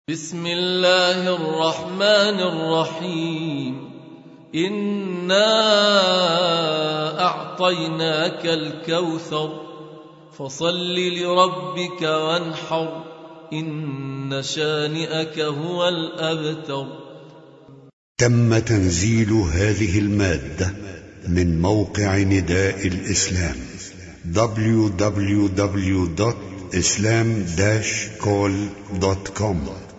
بسم الله الرحمن الرحيم. إنا أعطيناك الكوثر فصل لربك وانحر إن شانئك هو الأبتر. تم تنزيل هذه المادة من موقع نداء الإسلام www.islam-call.com